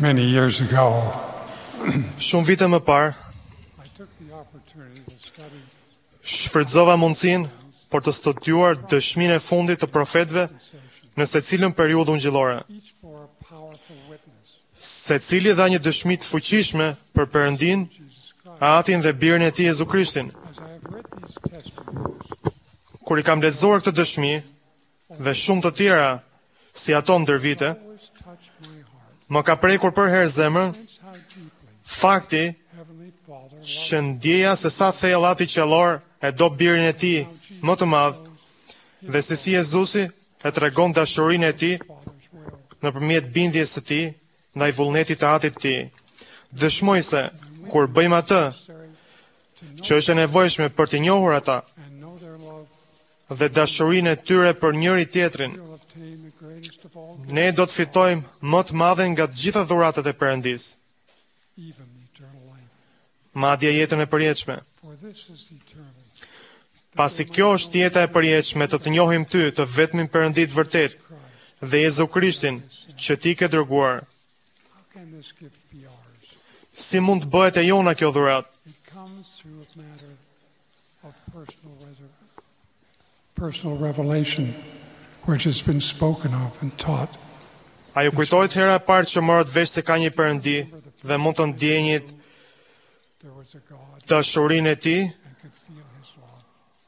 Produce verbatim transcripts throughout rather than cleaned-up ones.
Many years ago, Shumë vite më parë, I took the opportunity to study shfrytëzova mundësinë për të studiuar dëshminë e fundit të profetëve në secilën periudhë ungjillore. each bore a powerful witness. Secili dha një dëshmi të fuqishme për Perëndin, Jesus Christ. Atin dhe Birin e Tij Jezu Krishtin. As I have read these testimonies, Kur i kam lexuar këtë dëshmi dhe shumë të tjera si ato ndër vite, always touched my heart. më ka prekur për herë zemrën Sense how deeply fakti Heavenly Father loves që ndjeja se sa thellati qellor e do Birin e Tij më të madh dhe se si Jezusi e tregon dashurinë e Tij Father's will. nëpërmjet bindjes së Tij ndaj vullnetit të Atit të Tij. Dëshmoj se kur bëjmë atë Necessary to know që është e nevojshme për të njohur ata and know their love, dhe dashurinë e tyre për njëri tjetrin, we'll obtain the greatest of all, ne do të fitojmë më të madhen nga të gjitha dhuratat e Perëndis, even eternal life. madje jetën e përjetshme. For this is eternal. Pasi kjo është jeta e përjetshme, të të njohim ty, të vetmin Perëndi të vërtet Christ. dhe Jezu Krishtin që ti ke dërguar. How can this gift be ours? Si mund të bëhet e jona kjo dhuratë? It comes through a matter of personal reser- personal revelation, which has been spoken of and taught. A ju kujtohet hera e parë që morët vesh se ka një Perëndi dhe mund të ndjenjit There was a God dashurinë e Tij? and could feel His love.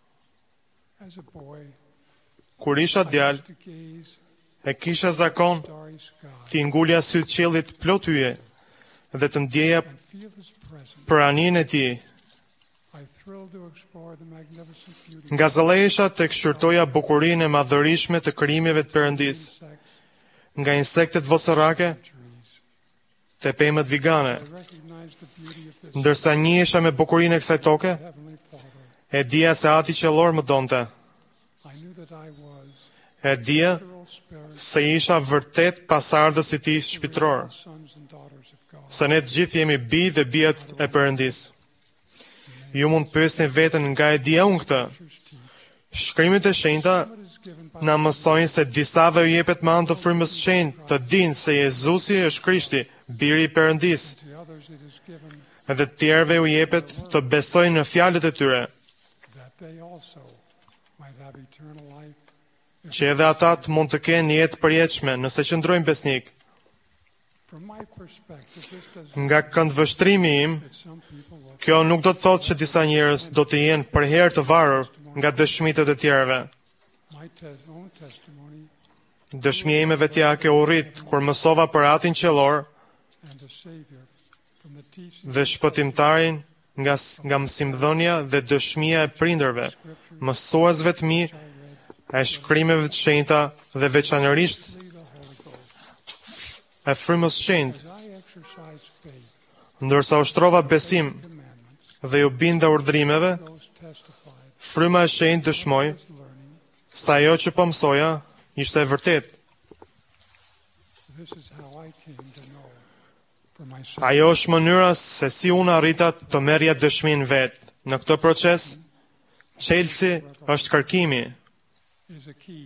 As a boy, Kur isha I djalë used to gaze e kisha zakon at the starry sky ti ngulja sy të qiellit plot hyje dhe të ndjeja and feel His presence. praninë e Tij. I thrilled to explore the magnificent beauty Nga zëllesha të këshyrtoja bukurinë e madhërishme të krijimeve të Perëndis, of insects nga insektet vocerake and trees. te pemët vigane. I recognized the beauty of this Ndërsa njihesha me bukurinë e kësaj toke, Heavenly Father. e dija se Ati qellor më donte. I knew that I was E dija literal spirit, se isha vërtet pasardhës i Tij shpirtëror, sons and daughters of God. se ne të gjithë jemi bi dhe bijat e Perëndis. Ju mund të pyesni veten nga e dija unë këtë. Scriptures teach. Shkrimet e shenjta What is given by na mësojnë se disave u jepet me anë të frymës së shenjtë të dinë se Jezusi është Krishti, Biri i Perëndis, to others it is given edhe të tjerëve u jepet të besojnë në fjalët e tyre, that they also might have eternal life. që edhe ata të mund të kenë jetë përjetshme nëse qëndrojnë besnik. From my perspective, this does Nga këndvështrimi im, that some people will kjo nuk do të thotë që disa njerëz do të jenë për herë të varur nga dëshmitë e tjerëve. my tes- own testimony Dëshmia ime vetjake u rrit kur mësova për Atin qellor and the Savior from the teaching dhe shpëtimtarin nga nga mësimdhënia dhe dëshmia e prindërve, mësuesve të mi I read e shkrimeve të shenjta dhe veçanërisht through the Holy Ghost. e frymës së shenjtë, As I exercise faith, ndërsa ushtrova besim commandments, dhe ju binda urdhrimeve, those testified, fryma e shenjtë dëshmoi was learning. se ajo që po mësoja ishte e vërtetë. This is how I came to know for myself. Ajo është mënyra se si unë arrita të merrja dëshminë vet. Në këtë proces, çelësi është kërkimi. Is a key.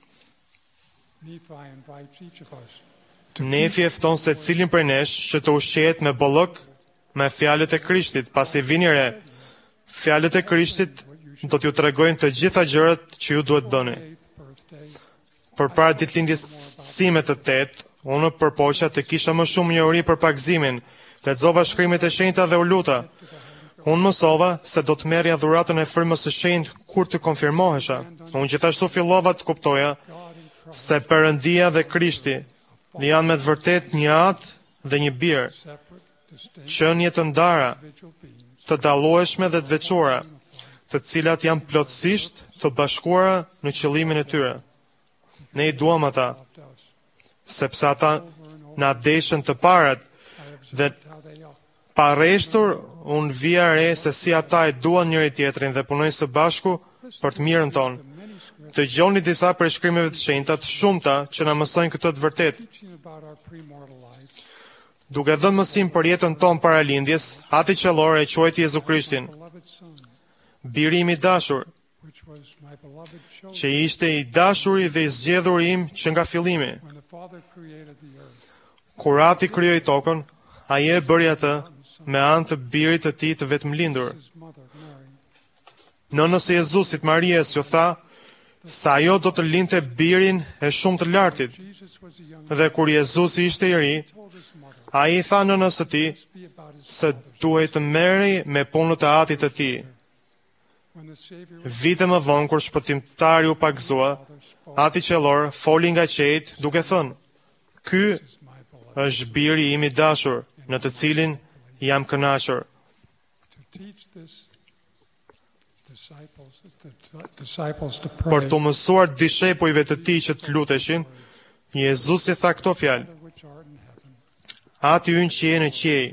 Nephi invites each of us Nefi e fton se cilin prej nesh që të ushqehet me bollok me fjalët e Krishtit, pasi vini re. Fjalët e Krishtit do t'ju tregojnë të gjitha gjërat që ju duhet bëni. eighth birthday. Përpara ditëlindjes sime të tetë, unë përpoqja të kisha më shumë njohuri për pagëzimin. Lexova shkrimet e shenjta dhe u luta. Unë mësova se do të merrja dhuratën e frymës së shenjtë kur të konfirmohesha. Unë gjithashtu fillova të kuptoja God in Christ, se Perëndia dhe Krishti janë me të vërtet një atë dhe një birë, separate, distinct, qenie të ndara, individual beings, të dallueshme dhe të veçuara, të cilat janë plotësisht të bashkuara në qëllimin e tyre. Ne i duam ata, loved us. sepse ata na deshën të parat I dhe observed how they all pa rreshtur unë vija re se si ata e duan njëri tjetrin dhe punojnë së bashku për të mirën tonë. the many scriptures Të gjoni disa prej shkrimeve të shenjta të shumta që na mësojnë këtë të vërtetë. teaching about our premortal lives. Duke dhënë mësim për jetën tonë para lindjes, Ati qellor e quajti Jezu Krishtin, Beloved Son, biri im i dashur, which was my beloved chosen. që ishte i dashuri dhe i zgjedhur im që nga fillimi. When the Father created the earth, Kur Ati krijoi tokën, ai e bëri atë me anë të birit të tij të vetëmlindur. His mother, Mary, Nënës së Jezusit, Marias, ju tha se ajo do të lindte birin e shumë të lartit. Jesus was a young Dhe kur Jezusi ishte i ri, told his mother, ai i tha nënës së tij be about his se duhej të merrej me punët e atit të tij. when the Savior was Vite më vonë, kur shpëtimtari u pagëzua, ati qellor foli nga qejt duke thënë: Ky my beloved. është biri im i dashur, në të cilin jam kënaqur. To teach this disciples, the t- disciples to Për pray, të mësuar dishepujve të tij që të luteshin, Jezusi tha këto fjalë: Father which art in heaven, Ati ynë që je në qiej,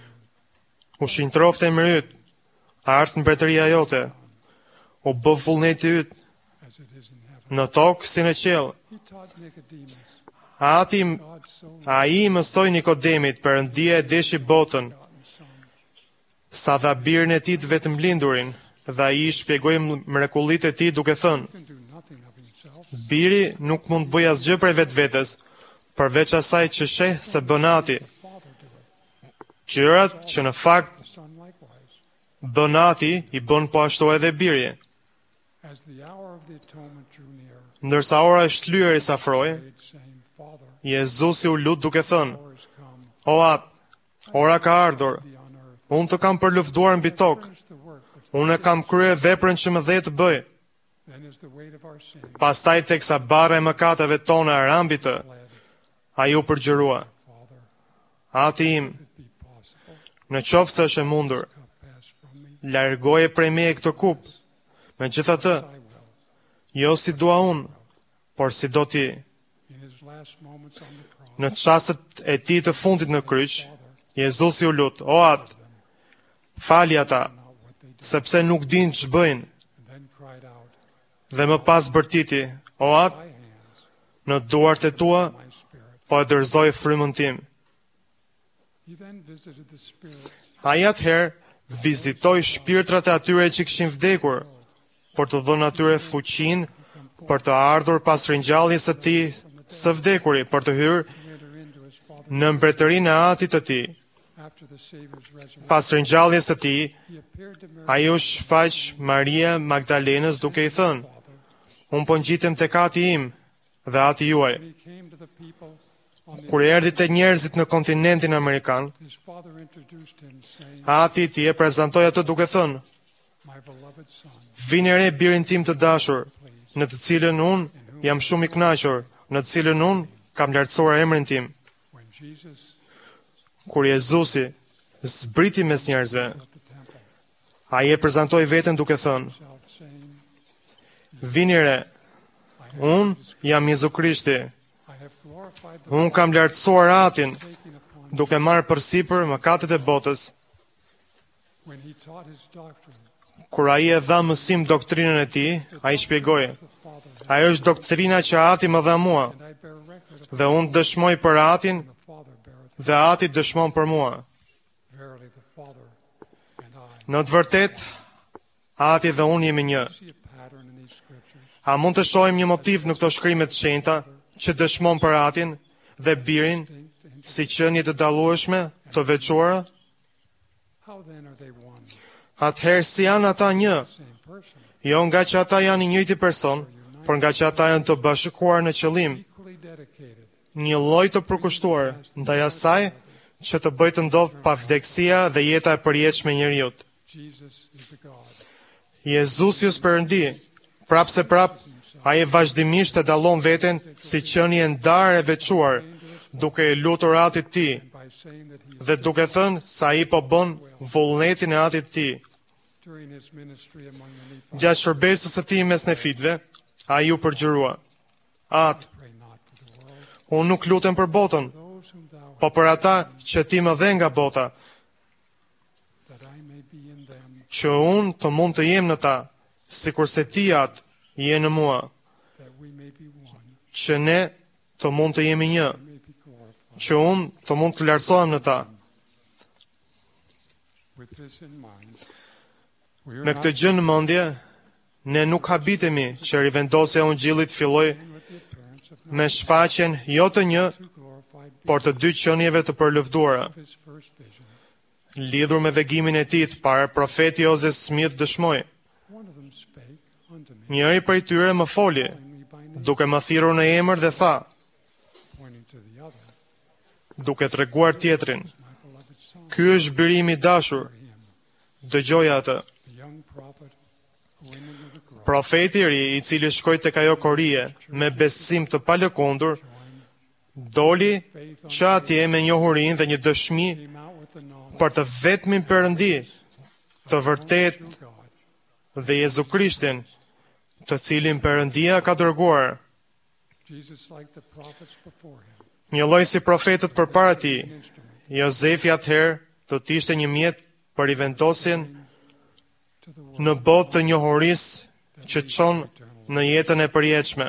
u shinjtrofte emri yt, ardh mbretëria jote, u bë vullneti yt as it is in heaven. në tokë si në qiell. He taught Nicodemus, Ati God so loved ai mësoi Nikodemit, Perëndia e deshi botën, the Son, sa dha birin e tij të vetëmblindurin, dhe ai i shpjegoi mrekullitë e tij duke thënë: can do nothing of himself. Biri nuk mund të bëjë asgjë prej vetvetes, përveç asaj që sheh se bën Ati. The Father doeth, Gjërat që në fakt the Son likewise. bën Ati, i bën po ashtu edhe biri. As the hour of the atonement drew near, Ndërsa ora e shlyerjes afroi, prayed, saying, Father, Jezusi u lut duke thënë: hour is come, O At, ora ka ardhur. be on earth. Unë të kam përluftuar mbi tokë. Finish the work which Unë e kam kryer veprën që më dhe të bëj. then is the weight of our sin Pastaj teksa barra e mëkateve tona e rambi të, bled. ai u përgjërua: Father, Ati im, if it be possible, në qoftë se është e mundur, cup pass from me. largoje prej meje këtë kup. Megjithatë, I will. jo si dua unë, por si do ti. In his last moments on the cross, Në çastet e tij të fundit në kryq, Jezusi u lut: O At, fali ata, not what they did, sepse nuk dinë ç'bëjnë. and then cried out, Dhe më pas bërtiti: O At, Thy hands, në duart e tua my spirit. po e dërzoj frymën tim. He then visited the spirits Ai atëherë vizitoi shpirtrat e atyre që kishin vdekur, për të dhënë atyre fuqinë për të ardhur pas ringjalljes së tij së vdekuri, për të hyrë to enter into his Father. në mbretërinë e Atit të tij. After the Savior's resurrection, Pas ringjalljes së tij, he appeared to Mary, ai u shfaq Maria Magdalenës duke i thënë: Father. Unë po ngjitem tek Ati im dhe Ati juaj. When he came to the people on the Kur erdhi te njerëzit në kontinentin amerikan, his father introduced him, saying, Ati ti e prezantoi atë duke thënë: My beloved son, Vini re birin tim të dashur, në të cilën unë jam shumë i kënaqur, në të cilën unë kam lartësuar emrin tim. when Jesus Kur Jezusi zbriti mes njerëzve, at the temple, ai e prezantoi veten duke thënë: himself saying, Vini re, I have, unë jam Jezu Krishti, I have glorified the unë kam lartësuar Atin, taking upon duke marrë përsipër mëkatet e botës. when he taught his doctrine. Kur ai e dha mësim doktrinën e tij, ai shpjegoi: The Father, Ajo është doktrina që Ati më dha mua, and I bear record of dhe unë dëshmoj për Atin the Father beareth. dhe Ati dëshmon për mua. Verily, the Father and I Në të vërtet, Ati dhe unë jemi një. see a pattern in these scriptures. A mund të shohim një motiv në këto shkrimet të shenjta që dëshmon për Atin dhe birin Distinct and si qenie të dallueshme, të veçuara? how then are they one? Atëherë si janë ata një? Same person, Jo nga që ata janë i njëjti person, por nga që ata janë të bashkuar në qëllim, equally dedicated. një lloj të përkushtuar ndaj asaj që të bëjë të ndodh pa vdekësia dhe jeta e përjetshme e njeriu. Jesus is a God. Jezusi është Perëndi, prapë se prap, ai vazhdimisht e dallon veten si qenie e ndarë e veçuar, duke e lutur Atit të tij And by saying that he dhe duke thënë se ai po bën vullnetin e Atit të tij. during his ministry among the Nephites, Gjatë shërbesës së tij mes nefitëve, ai u përgjërua: At, pray not for the world, unë nuk lutem për botën, those whom thou po për ata që ti më dhe nga bota, that I may be in them, që unë të mund të jem në ta, sikur se ti atë je në mua, that we may be one, që ne të mund të jemi një, we may be glorified. që unë të mund të lartësohem në ta. With this in mind, we are Me not këtë gjë në mendje, ne nuk habitemi që rivendosja e Ungjillit filloi with the appearance of me shfaqjen jo të një, two glorified por të dy qenieve të përlëvduara. of his first vision, Lidhur me vegimin e tij të parë, profeti Joseph Smith dëshmoi: one of them spake unto me, njëri prej tyre më foli, calling me by name, duke më thirrur në emër dhe tha, pointing to the other, duke treguar tjetrin: my beloved son, ky është birimi i dashur, him, dëgjoj atë. the young prophet who went into the grove, Profeti i ri, i cili shkoi tek ajo korie me besim të palëkundur, doli që atje me njohurinë dhe një dëshmi came out with the knowledge për të vetmin Perëndi, të vërtet of God, dhe Jezu Krishtin, të cilin Perëndia ka dërguar. Jesus, like the prophets before him, Një lloj si profetët përpara tij, an instrument Jozefi atëherë do të ishte një mjet për i vendosjen to the world në botë të njohurisë që çon në jetën e përjetshme.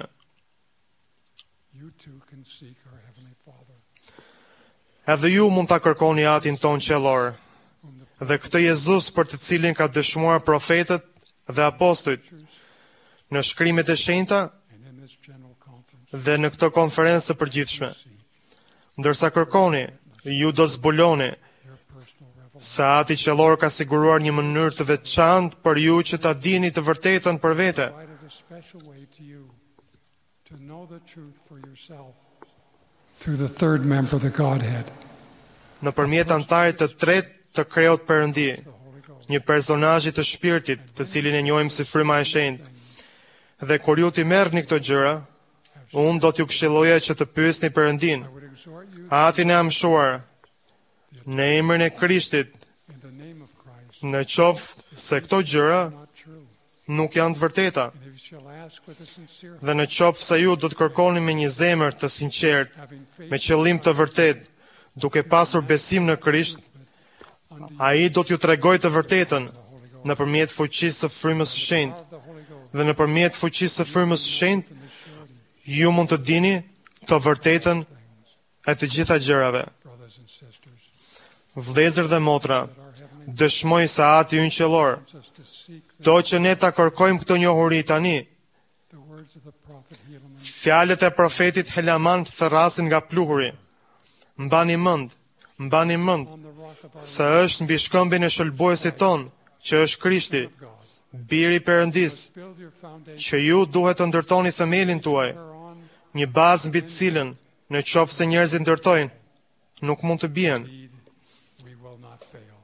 you too can seek our Heavenly Father, Edhe ju mund ta kërkoni Atin ton qellor, whom the dhe këtë Jezus për të cilin ka dëshmuar profetët dhe apostujt në shkrimet e shenjta and in this general conference dhe në këtë konferencë të përgjithshme. seek Ndërsa kërkoni, ju do zbuloni your personal revelation. se Ati qellor ka siguruar një mënyrë të veçantë për ju që ta dini të vërtetën për vete. Provided a special way to you to know the truth for yourself through the third member of the Godhead, Në përmjet antarit të tretë të krijuar Perëndi, the Holy Ghost. një personazhi të shpirtit, të cilin e njohim si fryma e shenjtë. Dhe kur ju t'i merrni këto gjëra, unë do t'ju këshilloja që të pyesni Perëndin, I would exhort you Atin e amshuar, në emrin e Krishtit, in the name of Christ, në qoftë se këto gjëra not true. nuk janë të vërteta, And if you shall ask with a sincere dhe në qoftë se ju do të kërkoni me një zemër të sinqert, having faith me qëllim të vërtet, duke pasur besim në Krisht, unto you, ai do t'ju tregojë të vërtetën nëpërmjet fuqisë së frymës së shenjtë. of the Holy Ghost, Dhe nëpërmjet fuqisë së frymës së shenjtë, and the surety, ju mund të dini të vërtetën e të gjitha gjërave. brothers and sisters, Vëllezër dhe motra, that our Heavenly dëshmoj se Ati ynë qellor, wants us to seek the, do që ne ta kërkojmë këtë njohuri tani. the words of the prophet Helaman, Fjalët e profetit Helaman thërrasin nga pluhuri. Mbani mend, mbani mend on the rock of our se është mbi shkëmbin e shëlbuesit ton, që është Krishti, God. biri i Perëndis, Build your foundation që ju duhet të ndërtoni themelin tuaj, whereon një bazë mbi të cilën, në qoftë se njerëzit ndërtojnë, nuk mund të bien. indeed we will not fail.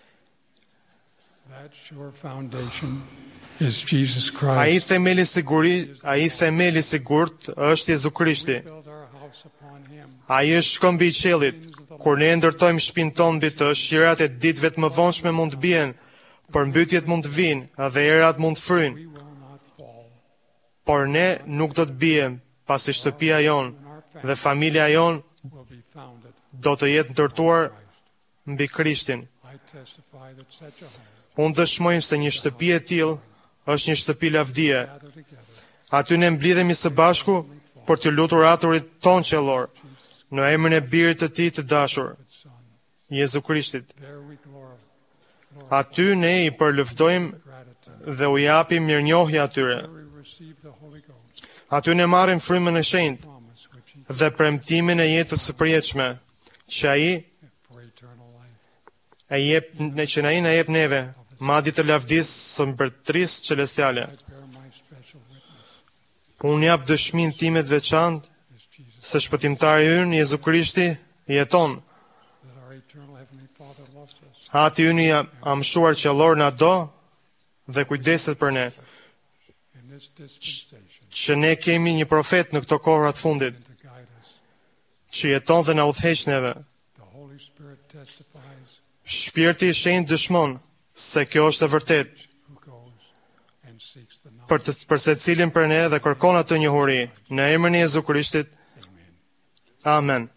That sure foundation is Jesus Ai Christ. themeli siguri, ai themeli sigurt është Jezu Krishti. Build our house upon him. Ai është shkëmbi i qiellit. Kur ne ndërtojmë shtëpinë tonë mbi të, shirat e ditëve të mëvonshme mund të bien, përmbytjet mund të vinë dhe erat mund të fryjnë, We will not fall. por ne nuk do të bijemi, pasi shtëpia jon And our dhe family familja jon will be founded. do të jetë ndërtuar mbi Krishtin. I testify that such a home Unë dëshmojmë se një shtëpi e tillë është një shtëpi lavdie. gathered together. Aty ne mblidhemi së bashku për të lutur Aturit ton qellor, në emrin e Birit të Tij të dashur, But Son, Jezu Krishtit. there we glor- glorify Aty ne i përlëvdojmë gratitude. dhe u japim mirënjohje atyre. There we receive the Holy Ghost Aty ne marrim frymën e shenjtë promise which he dhe premtimin e jetës së përjetshme, që ai for eternal life. e jep ne që ai na jep neve, madje të lavdisë së mbretërisë celestiale. I bear my special witness Unë jap dëshminë time të veçantë as Jesus se shpëtimtari ynë Jezu Krishti jeton. that our eternal Heavenly Father loves us. Ati ynë i amshuar qellor na do dhe kujdeset për ne. In this dispensation Që ne kemi një profet në këto kohra të fundit, and to guide us. që jeton dhe na udhëheq neve. The Holy Spirit testifies Shpirti i shenjtë dëshmon se kjo është e vërtetë who goes and seeks the knowledge. për të për secilin për ne dhe kërkon atë njohuri në emrin e Jezu Krishtit. Amen. Amen.